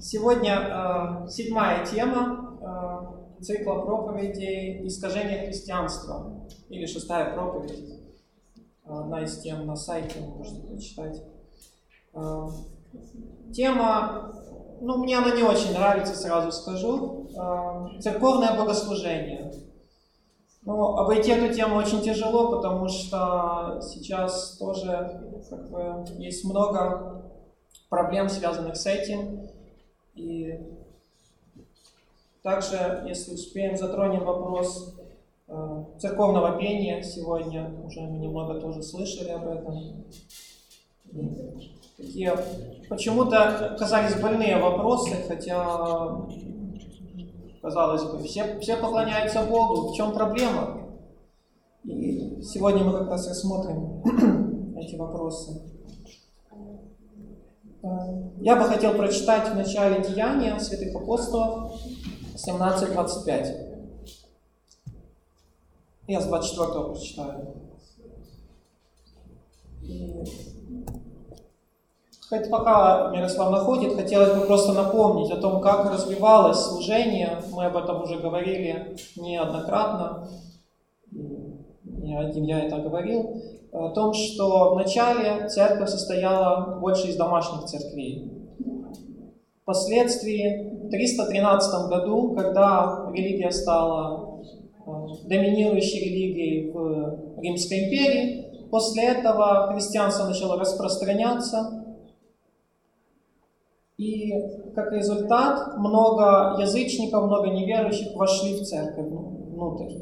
Сегодня седьмая тема цикла проповедей «Искажение христианства» или шестая проповедь. Одна из тем на сайте, вы можете прочитать. Тема, мне она не очень нравится, сразу скажу. Церковное богослужение. Но обойти эту тему очень тяжело, потому что сейчас тоже есть много проблем, связанных с этим. И также, если успеем, затронем вопрос церковного пения сегодня. Уже мы немного тоже слышали об этом. Такие почему-то казались больные вопросы, хотя, казалось бы, все поклоняются Богу. В чем проблема? И сегодня мы как раз рассмотрим эти вопросы. Я бы хотел прочитать в начале Деяния святых апостолов 17:25. Я с 24 прочитаю. Хоть пока Мирослав находит, хотелось бы просто напомнить о том, как развивалось служение. Мы об этом уже говорили неоднократно. Не один я это говорил. О том, что вначале церковь состояла больше из домашних церквей. Впоследствии, в 313 году, когда религия стала доминирующей религией в Римской империи, после этого христианство начало распространяться. И как результат, много язычников, много неверующих вошли в церковь внутрь.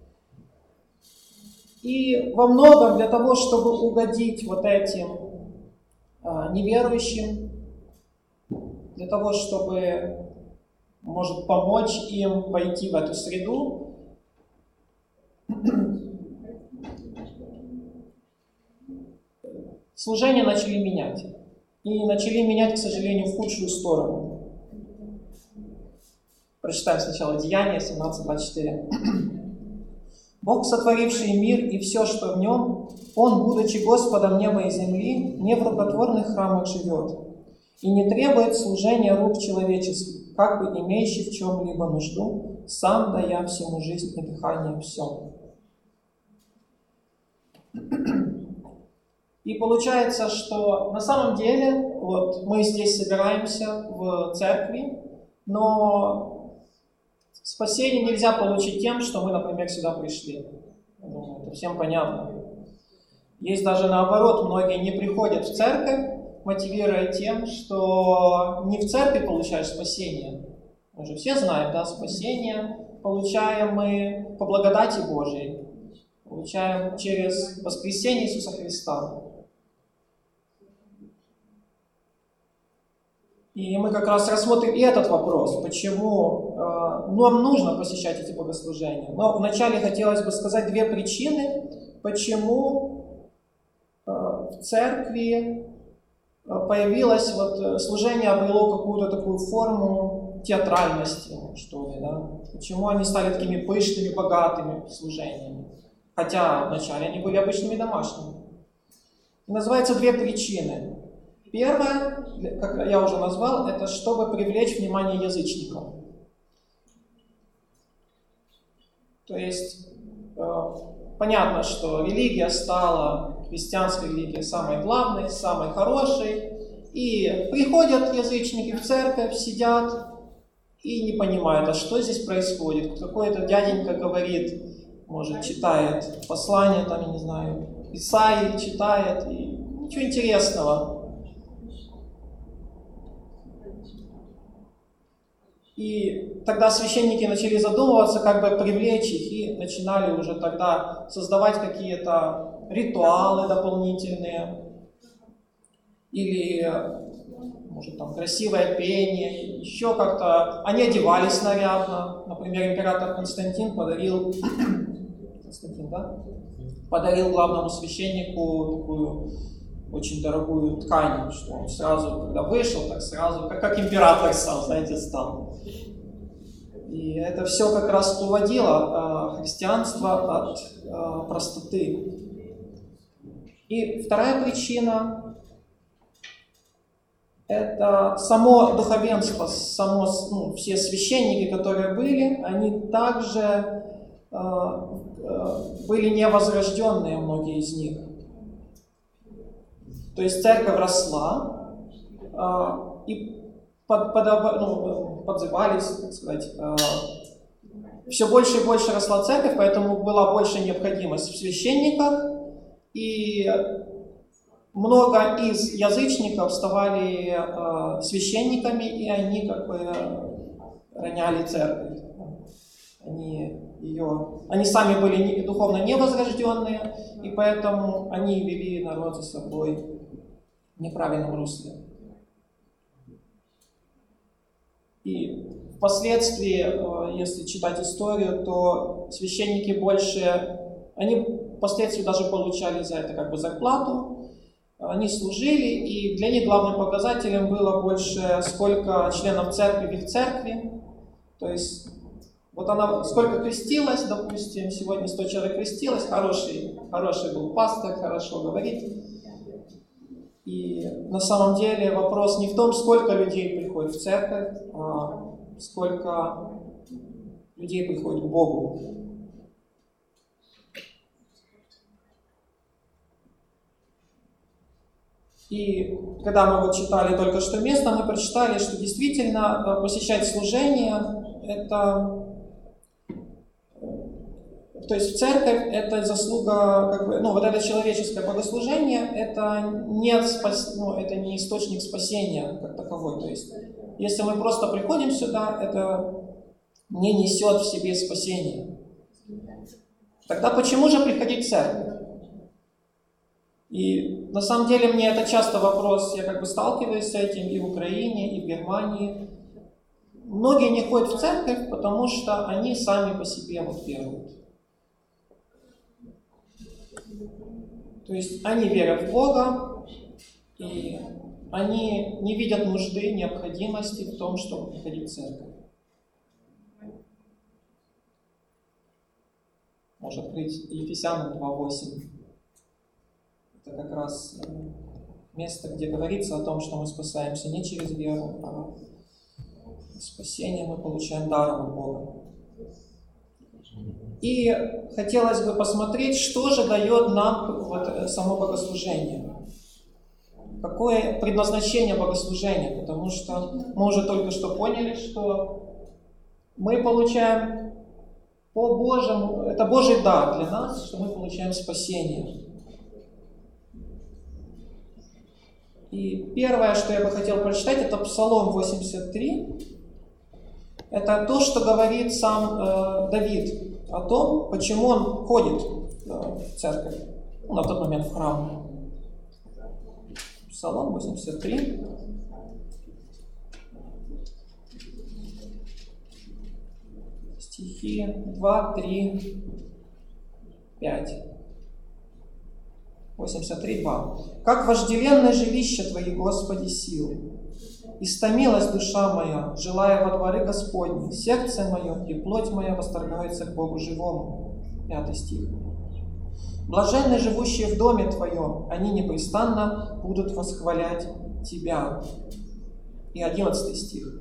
И во многом для того, чтобы угодить вот этим неверующим, для того, чтобы, может, помочь им войти в эту среду, служение начали менять. И начали менять, к сожалению, в худшую сторону. Прочитаем сначала Деяния 17:24. «Бог, сотворивший мир и все, что в нем, Он, будучи Господом неба и земли, не в рукотворных храмах живет и не требует служения рук человеческих, как бы имеющий в чем-либо нужду, сам дая всему жизнь и дыхание всем». И получается, что на самом деле, мы здесь собираемся в церкви, но спасение нельзя получить тем, что мы, например, сюда пришли. Это всем понятно. Есть даже наоборот, многие не приходят в церковь, мотивируя тем, что не в церкви получаешь спасение. Мы же все знаем, да, спасение получаем мы по благодати Божией. Получаем через воскресение Иисуса Христа. И мы как раз рассмотрим и этот вопрос, почему нам нужно посещать эти богослужения. Но вначале хотелось бы сказать две причины, почему в церкви появилось служение, обрело какую-то такую форму театральности, что ли, да? Почему они стали такими пышными, богатыми служениями, хотя вначале они были обычными домашними. И называется две причины. Первое, как я уже назвал, это чтобы привлечь внимание язычников. То есть, понятно, что религия стала, христианская религия, самой главной, самой хорошей. И приходят язычники в церковь, сидят и не понимают, а что здесь происходит. Какой-то дяденька говорит, может, читает послание, там, я не знаю, Исаии читает, и ничего интересного. И тогда священники начали задумываться, как бы привлечь их, и начинали уже тогда создавать какие-то ритуалы дополнительные, или, может, там красивое пение, еще как-то. Они одевались нарядно. Например, император Константин подарил главному священнику такую очень дорогую ткань, что он сразу, когда вышел, так сразу, как император стал. И это все как раз уводило христианство от простоты. И вторая причина это само духовенство, все священники, которые были, они также были невозрожденные, многие из них. То есть церковь росла, и подзывались, так сказать, все больше и больше росла церковь, поэтому была больше необходимость в священниках, и много из язычников ставали священниками, и они как бы роняли церковь. Они сами были духовно невозрожденные, и поэтому они вели народ за собой в неправильном русле. И впоследствии, если читать историю, то священники они впоследствии даже получали за это как бы зарплату, они служили, и для них главным показателем было больше, сколько членов церкви в их церкви. То есть, вот она сколько крестилась, допустим, сегодня 100 человек крестилось, хороший был пастор, хорошо говорит. И на самом деле вопрос не в том, сколько людей приходит в церковь, а сколько людей приходит к Богу. И когда мы вот читали только что место, мы прочитали, что действительно посещать служение, то есть в церковь это заслуга, вот это человеческое богослужение, это не источник спасения как таковой. То есть, если мы просто приходим сюда, это не несет в себе спасения. Тогда почему же приходить в церковь? И на самом деле мне это часто вопрос, я как бы сталкиваюсь с этим и в Украине, и в Германии. Многие не ходят в церковь, потому что они сами по себе веруют. То есть они верят в Бога, и они не видят нужды, необходимости в том, чтобы приходить в церковь. Можно открыть Ефесянам 2:8. Это как раз место, где говорится о том, что мы спасаемся не через веру, а спасение мы получаем даром от Бога. И хотелось бы посмотреть, что же дает нам само богослужение. Какое предназначение богослужения? Потому что мы уже только что поняли, что мы получаем по Божьему, это Божий дар для нас, что мы получаем спасение. И первое, что я бы хотел прочитать, это Псалом 83. Это то, что говорит сам Давид о том, почему он ходит в церковь, на тот момент в храм. Псалом 83. Стихи 2, 3, 5. 83, 2. «Как вожделенное жилище Твои, Господи, силы! Истомилась душа моя, желая во дворы Господни, сердце мое и плоть моя восторгаются к Богу живому». 5 стих. «Блаженны живущие в доме Твоем, они непрестанно будут восхвалять Тебя». И 11 стих.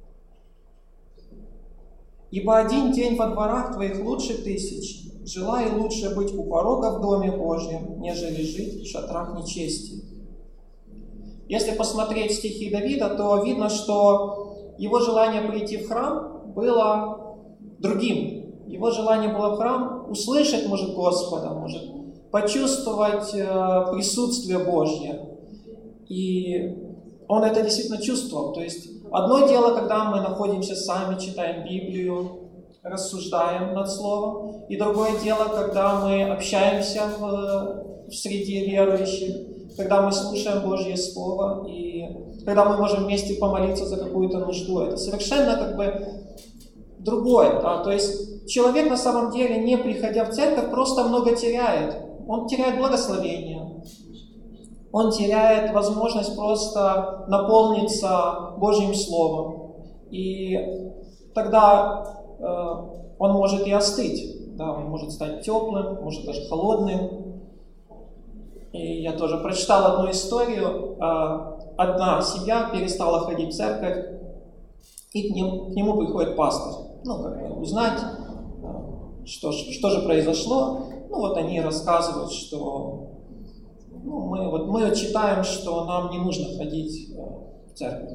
«Ибо один день во дворах Твоих лучше 1000, желая лучше быть у порога в доме Божьем, нежели жить в шатрах нечести». Если посмотреть стихи Давида, то видно, что его желание прийти в храм было другим. Его желание было в храм услышать, может, Господа, может, почувствовать присутствие Божье. И он это действительно чувствовал. То есть одно дело, когда мы находимся сами, читаем Библию, рассуждаем над Словом, и другое дело, когда мы общаемся в среде верующих, когда мы слушаем Божье Слово, и когда мы можем вместе помолиться за какую-то нужду. Это совершенно другое. Да? То есть человек на самом деле, не приходя в церковь, просто много теряет. Он теряет благословение. Он теряет возможность просто наполниться Божьим Словом. И тогда он может и остыть. Да? Он может стать теплым, может даже холодным. И я тоже прочитал одну историю. одна семья перестала ходить в церковь, и к нему приходит пастор. Узнать, что же произошло. Они рассказывают, что мы читаем, что нам не нужно ходить в церковь.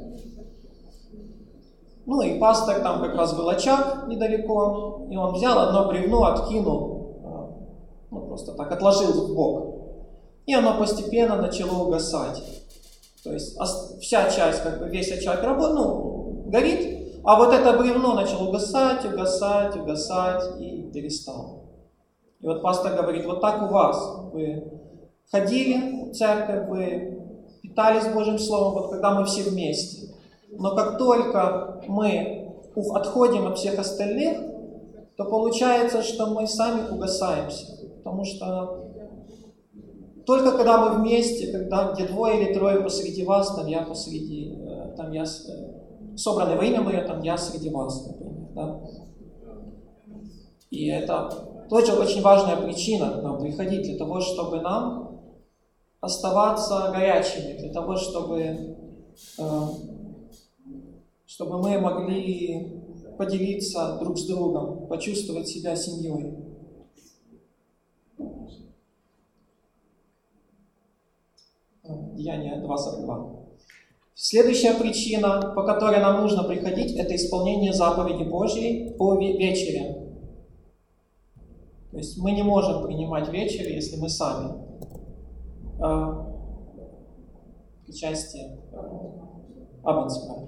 И пастор, там как раз был очаг недалеко, и он взял одно бревно, откинул, просто так отложил в бок. И оно постепенно начало угасать. То есть вся часть, весь очаг горит, а вот это бревно начало угасать и перестало. И пастор говорит, вот так у вас. Вы ходили в церковь, вы питались Божьим Словом, когда мы все вместе. Но как только мы отходим от всех остальных, то получается, что мы сами угасаемся. Потому что только когда мы вместе, где двое или трое посреди вас, там я посреди, собраны во имя Мое, там я среди вас, например. Да? И это тоже очень важная причина к нам приходить, для того, чтобы нам оставаться горячими, для того, чтобы мы могли поделиться друг с другом, почувствовать себя семьей. Деяние 2:42. Следующая причина, по которой нам нужно приходить, это исполнение заповеди Божьей по вечере. То есть мы не можем принимать вечерю, если мы сами причастие Абендского.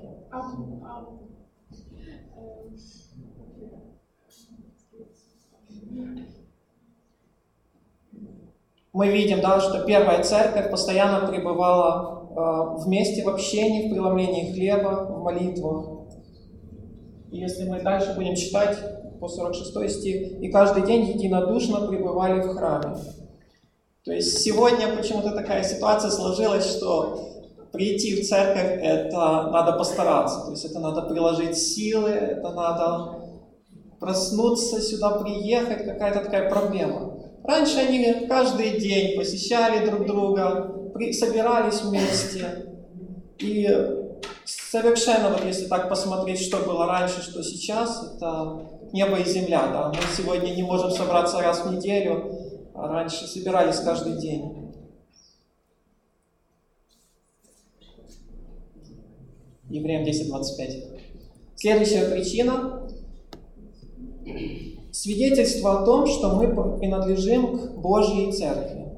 Мы видим, что первая церковь постоянно пребывала вместе в общении, в преломлении хлеба, в молитвах. И если мы дальше будем читать по 46 стих, и каждый день единодушно пребывали в храме. То есть сегодня почему-то такая ситуация сложилась, что прийти в церковь, это надо постараться. То есть это надо приложить силы, это надо проснуться сюда, приехать, какая-то такая проблема. Раньше они каждый день посещали друг друга, собирались вместе. И совершенно, если так посмотреть, что было раньше, что сейчас, это небо и земля. Да? Мы сегодня не можем собраться раз в неделю, а раньше собирались каждый день. Евреям 10:25. Следующая причина. Свидетельство о том, что мы принадлежим к Божьей Церкви.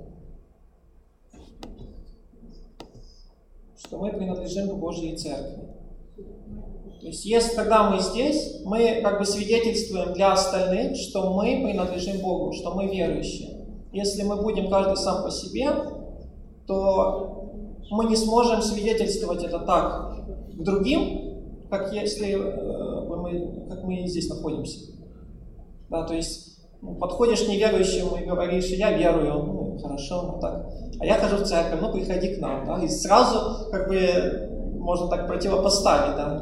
Что мы принадлежим к Божьей Церкви. То есть, когда мы здесь, мы свидетельствуем для остальных, что мы принадлежим Богу, что мы верующие. Если мы будем каждый сам по себе, то мы не сможем свидетельствовать это так к другим, как мы здесь находимся. Да, то есть подходишь к неверующему и говоришь, я верую, хорошо, так. А я хожу в церковь, приходи к нам. Да, и сразу можно так противопоставить. Да.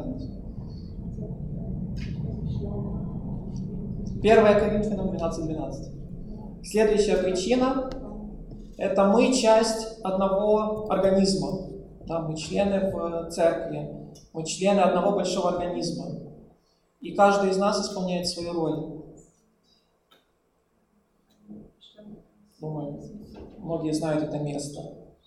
1 Коринфянам 12:12. Следующая причина – это мы часть одного организма. Да, мы члены в церкви, мы члены одного большого организма. И каждый из нас исполняет свою роль. Думаю, многие знают это место.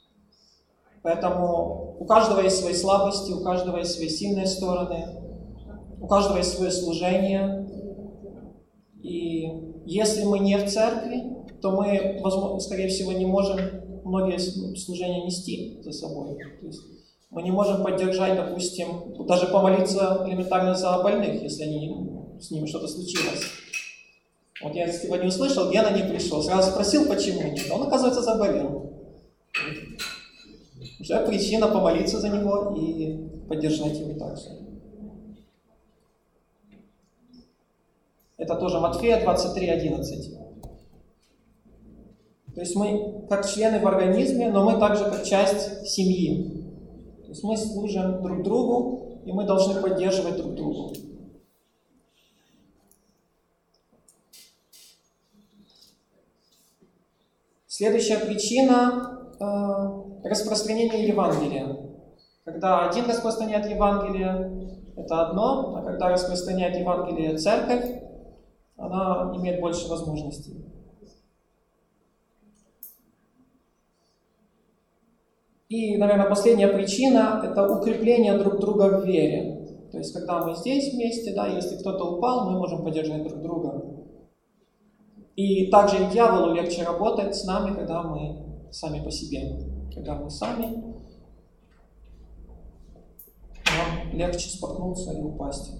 Поэтому у каждого есть свои слабости, у каждого есть свои сильные стороны, у каждого есть свое служение. И если мы не в церкви, то мы, скорее всего, не можем многие служения нести за собой. То есть мы не можем поддержать, допустим, даже помолиться элементарно за больных, если с ними что-то случилось. Вот я сегодня услышал, Гена не пришел. Сразу спросил, почему нет. Он, оказывается, заболел. Уже причина помолиться за него и поддержать его также. Это тоже Матфея 23:11. То есть мы как члены в организме, но мы также как часть семьи. То есть мы служим друг другу, и мы должны поддерживать друг друга. Следующая причина – распространение Евангелия. Когда один распространяет Евангелие, это одно, а когда распространяет Евангелие церковь, она имеет больше возможностей. И, наверное, последняя причина – это укрепление друг друга в вере. То есть, когда мы здесь вместе, да, если кто-то упал, мы можем поддержать друг друга. И также и дьяволу легче работать с нами, когда мы сами по себе. Когда мы сами, нам легче споткнуться и упасть.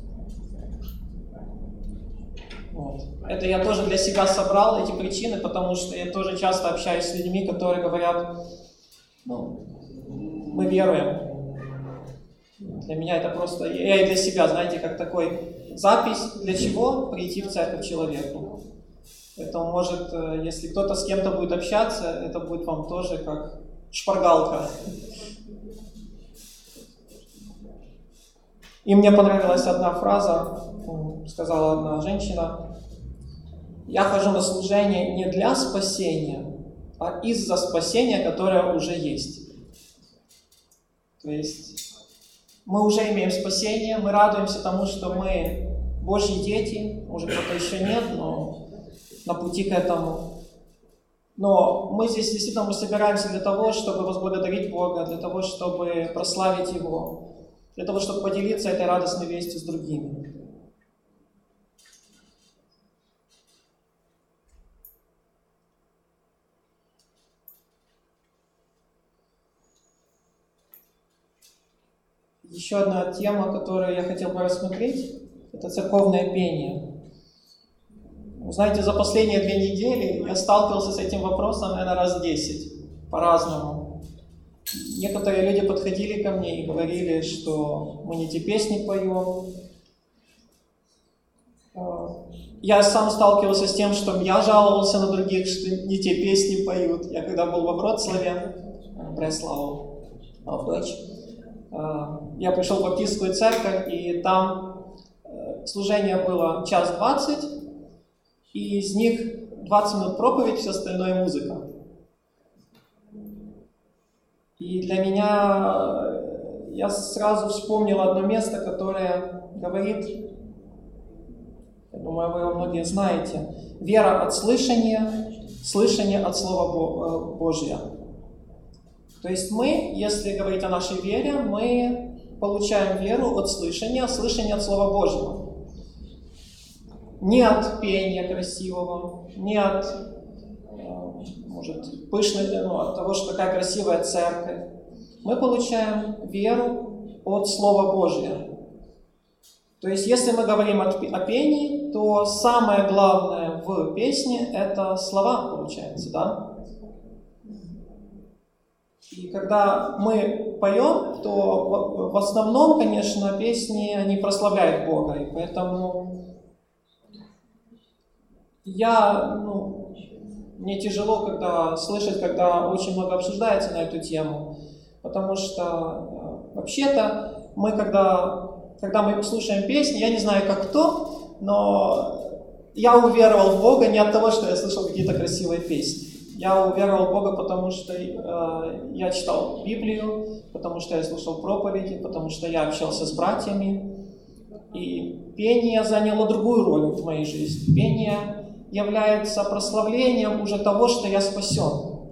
Вот. Это я тоже для себя собрал, эти причины, потому что я тоже часто общаюсь с людьми, которые говорят, мы веруем. Для меня это просто, я и для себя, знаете, как такой запись, для чего прийти в церковь человеку. Поэтому, может, если кто-то с кем-то будет общаться, это будет вам тоже как шпаргалка. И мне понравилась одна фраза, сказала одна женщина: «Я хожу на служение не для спасения, а из-за спасения, которое уже есть». То есть мы уже имеем спасение, мы радуемся тому, что мы Божьи дети, может, кто-то еще нет, но на пути к этому. Но мы здесь действительно мы собираемся для того, чтобы возблагодарить Бога, для того, чтобы прославить Его, для того, чтобы поделиться этой радостной вестью с другими. Еще одна тема, которую я хотел бы рассмотреть, это церковное пение. Вы знаете, за последние 2 недели я сталкивался с этим вопросом, наверное, раз 10, по-разному. Некоторые люди подходили ко мне и говорили, что мы не те песни поем. Я сам сталкивался с тем, что я жаловался на других, что не те песни поют. Я когда был во Вроцлаве, Бреслау, в Deutsch, я пришел в баптистскую церковь, и там служение было 1:20, и из них 20 минут проповедь, все остальное музыка. И для меня, я сразу вспомнил одно место, которое говорит, я думаю, вы его многие знаете: «Вера от слышания, слышание от Слова Божия». То есть мы, если говорить о нашей вере, мы получаем веру от слышания, слышание от Слова Божьего. Не от пения красивого, не от, может, от того, что такая красивая церковь. Мы получаем веру от Слова Божьего. То есть, если мы говорим о пении, то самое главное в песне – это слова, получается, да? И когда мы поем, то в основном, конечно, песни, они прославляют Бога. И поэтому мне тяжело слышать, когда очень много обсуждается на эту тему. Потому что, вообще-то, когда мы слушаем песни, я не знаю, как кто, но я уверовал в Бога не от того, что я слышал какие-то красивые песни. Я уверовал в Бога, потому что я читал Библию, потому что я слушал проповеди, потому что я общался с братьями. И пение заняло другую роль в моей жизни. Пение является прославлением уже того, что я спасен.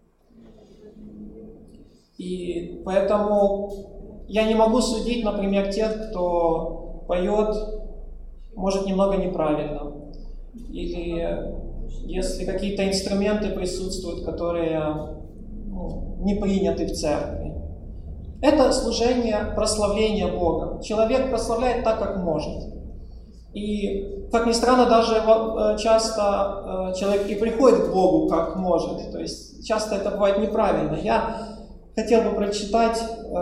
И поэтому я не могу судить, например, тех, кто поет, может, немного неправильно. Или если какие-то инструменты присутствуют, которые не приняты в церкви. Это служение прославления Бога. Человек прославляет так, как может. И, как ни странно, даже часто человек и приходит к Богу, как может. То есть часто это бывает неправильно. Я хотел бы прочитать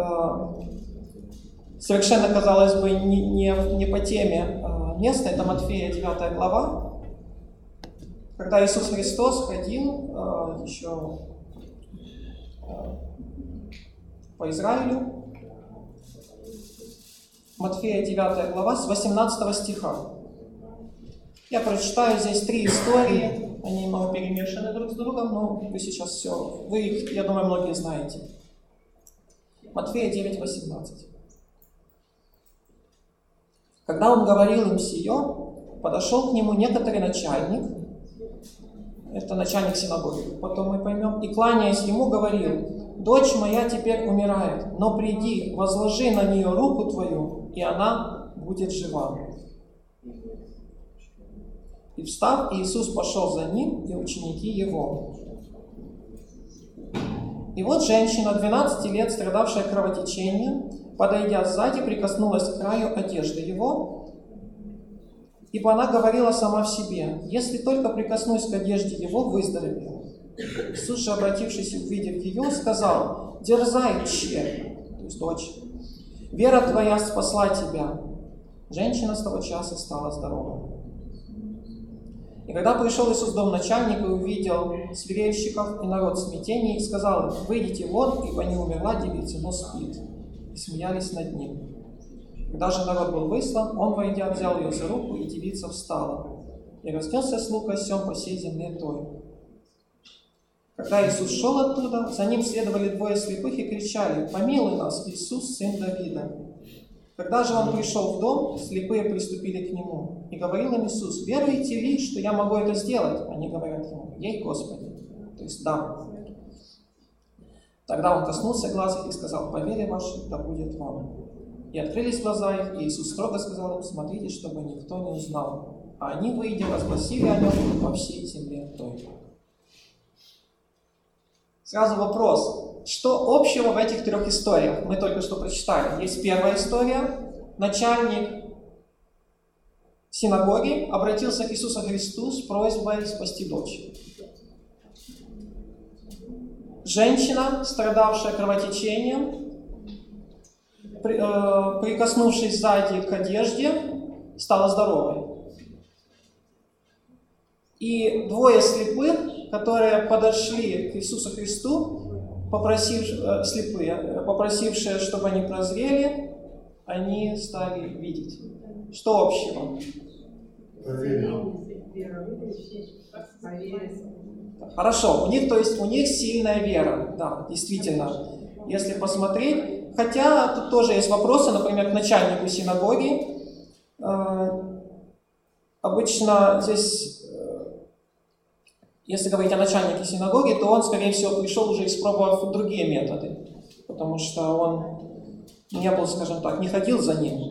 совершенно, казалось бы, не по теме место. Это Матфея 9 глава. Когда Иисус Христос ходил еще по Израилю, Матфея 9 глава с 18 стиха. Я прочитаю здесь 3 истории, они немного перемешаны друг с другом, но вы сейчас все, вы их, я думаю, многие знаете. Матфея 9:18. Когда он говорил им сие, подошел к нему некоторый начальник, это начальник синагоги, потом мы поймем, и, кланяясь ему, говорил: «Дочь моя теперь умирает, но приди, возложи на нее руку твою, и она будет жива». И встав, Иисус пошел за ним, и ученики его. И вот женщина, 12 лет, страдавшая кровотечением, подойдя сзади, прикоснулась к краю одежды его, ибо она говорила сама в себе: «Если только прикоснусь к одежде его, выздоровею». Иисус же, обратившись и увидев ее, сказал: «Дерзай, че», то есть дочь, «вера твоя спасла тебя». Женщина с того часа стала здорова. И когда пришел Иисус в дом начальника и увидел свирельщиков и народ в смятении, сказал им: «Выйдите вон, ибо не умерла девица, но спит». И смеялись над ним. Когда же народ был выслан, он, войдя, взял ее за руку, и девица встала. И разнесся слух о сем по всей земле той. Когда Иисус шел оттуда, за ним следовали двое слепых и кричали: «Помилуй нас, Иисус, сын Давида». Когда же он пришел в дом, слепые приступили к нему. И говорил им Иисус: «Веруете ли, что я могу это сделать?» Они говорят ему: «Ей, Господи». То есть да. Тогда он коснулся глаз их и сказал: «По вере вашей да будет вам». И открылись глаза их, и Иисус строго сказал им: «Смотрите, чтобы никто не узнал». А они, выйдя, возгласили о нем по всей земле той. Сразу вопрос. Что общего в этих трех историях? Мы только что прочитали. Есть первая история. Начальник синагоги обратился к Иисусу Христу с просьбой спасти дочь. Женщина, страдавшая кровотечением, прикоснувшись сзади к одежде, стала здоровой. И двое слепых, которые подошли к Иисусу Христу, попросившие, чтобы они прозрели, они стали видеть. Что общего? Хорошо, у них сильная вера, да, действительно. Если посмотреть, хотя тут тоже есть вопросы, например, к начальнику синагоги. Обычно здесь, если говорить о начальнике синагоги, то он, скорее всего, пришел уже испробовав другие методы, потому что он не был, скажем так, не ходил за ним.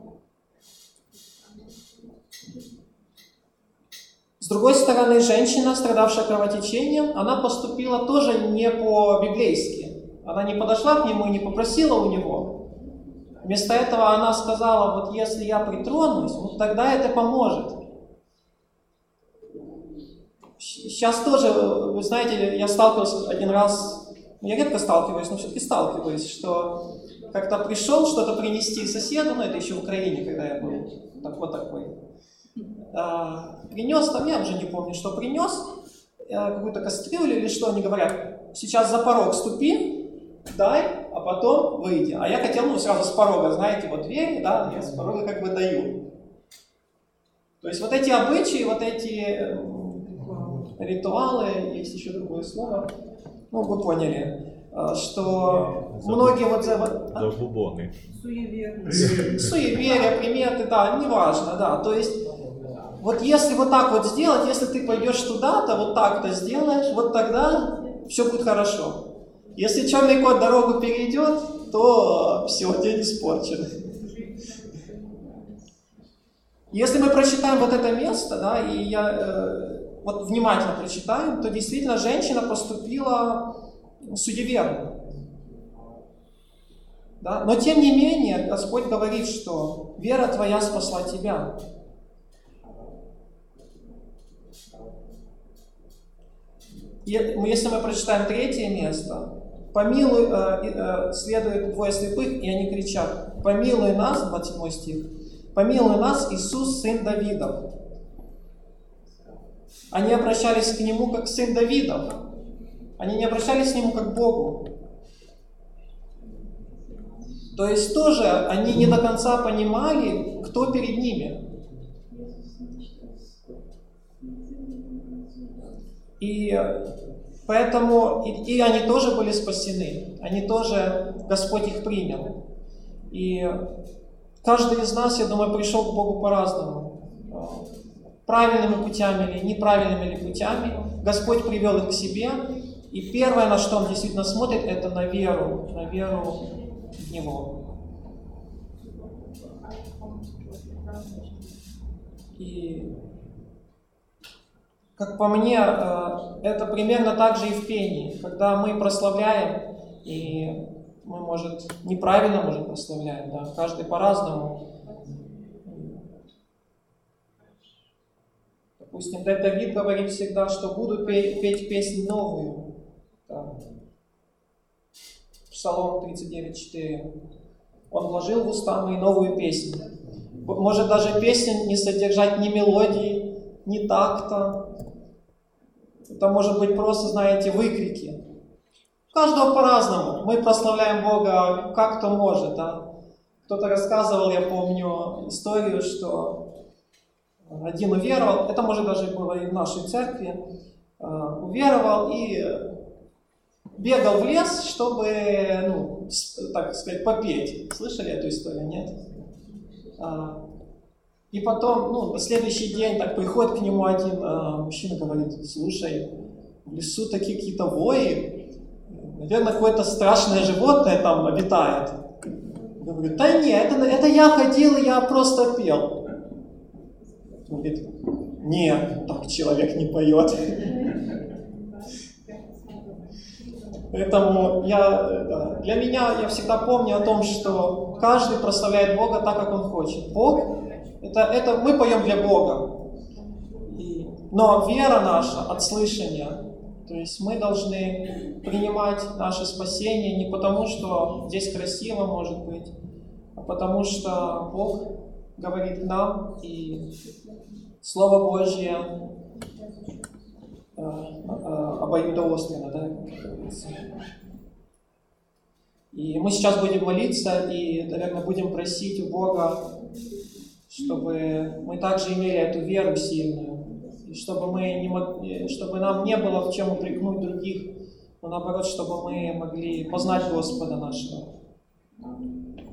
С другой стороны, женщина, страдавшая кровотечением, она поступила тоже не по-библейски. Она не подошла к нему и не попросила у него. Вместо этого она сказала: вот если я притронусь, вот тогда это поможет. Сейчас тоже, вы знаете, я сталкивался один раз, я редко сталкиваюсь, но все-таки сталкиваюсь, что как-то пришел что-то принести соседу, это еще в Украине, когда я был, такой. Принес, я уже не помню, что принес, какую-то кастрюлю или что, они говорят: сейчас за порог ступи, дай, а потом выйди. А я хотел, сразу с порога, знаете, вот дверь, да, я с порога как бы даю. То есть вот эти обычаи, вот эти ритуалы, есть еще другое слово, вы поняли, что многие Забубоны. Суеверия, приметы, да, неважно, да, то есть вот если вот так вот сделать, если ты пойдешь туда-то, вот так-то сделаешь, вот тогда все будет хорошо. Если черный кот дорогу перейдет, то все, день испорчен. Если мы прочитаем вот это место, да, и вот внимательно прочитаем, то действительно женщина поступила суеверно. Да? Но тем не менее, Господь говорит, что вера твоя спасла тебя. Если мы прочитаем третье место, помилуй, следует двое слепых, и они кричат: помилуй нас, 27 стих, помилуй нас, Иисус, сын Давидов. Они обращались к Нему как сын Давидов. Они не обращались к Нему как к Богу. То есть тоже они не до конца понимали, кто перед ними. И Поэтому и они тоже были спасены, они тоже, Господь их принял. И каждый из нас, я думаю, пришел к Богу по-разному. Правильными путями или неправильными ли путями. Господь привел их к себе. И первое, на что Он действительно смотрит, это на веру в Него. И, как по мне, это примерно так же и в пении. Когда мы прославляем, и мы, может, неправильно, может, прославляем, да, каждый по-разному. Допустим, Давид говорит всегда, что буду петь песнь новую. Да. Псалом 39:4. Он вложил в уста мои новую песню. Может даже песня не содержать ни мелодии, ни такта. Это может быть просто, знаете, выкрики. У каждого по-разному. Мы прославляем Бога как кто может. Да? Кто-то рассказывал, я помню, историю, что один уверовал, это может даже было и в нашей церкви, уверовал и бегал в лес, чтобы, так сказать, попеть. Слышали эту историю, нет? И потом, на следующий день так приходит к нему один мужчина, говорит: слушай, в лесу такие какие-то вои, наверное, какое-то страшное животное там обитает. Он говорит: да нет, это я ходил, я просто пел. Он говорит: нет, так человек не поет. Поэтому для меня, я всегда помню о том, что каждый прославляет Бога так, как он хочет. Бог, это мы поем для Бога. Но вера наша от слышания. То есть мы должны принимать наше спасение не потому, что здесь красиво, может быть, а потому что Бог говорит к нам, и Слово Божье обоюдоостренно, да, как говорится. И мы сейчас будем молиться и, наверное, будем просить у Бога, чтобы мы также имели эту веру сильную, и чтобы нам не было в чем упрекнуть других, но наоборот, чтобы мы могли познать Господа нашего.